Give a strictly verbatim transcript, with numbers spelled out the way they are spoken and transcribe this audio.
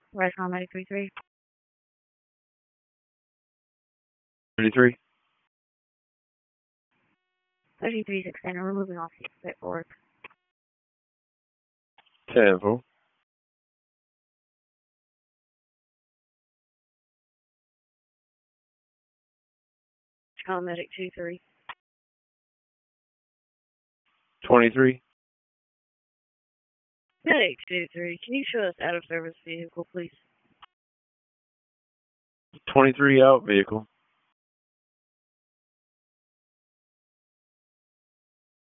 Restaurant Medic three three. thirty-three. thirty-three is extended. We're moving off the forward. ten four. Restaurant Medic two three. twenty-three. Medic two three. Can you show us out of service vehicle, please? twenty-three out vehicle.